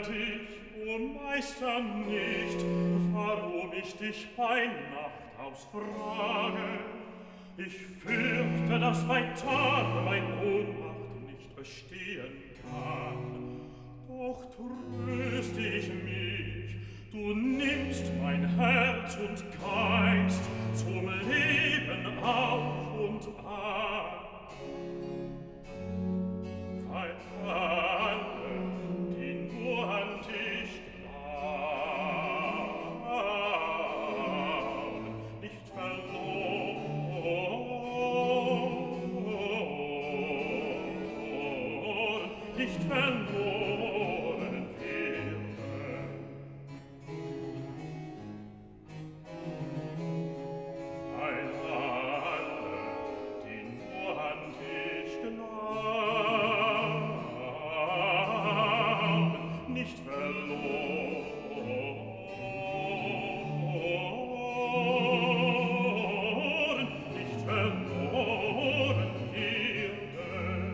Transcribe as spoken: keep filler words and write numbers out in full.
halt ich, o Meister, nicht, warum ich dich bei Nacht ausfrage. Ich fürchte, dass bei Tage mein Ohnmacht nicht bestehen kann. Doch tröst ich mich, du nimmst mein Herz und Geist zum Leben auf und an. Weil alle, die nur an dich glauben, nicht verloren, nicht verloren werden. Weil alle, die nur an dich glauben, nicht verloren, nicht verloren werden.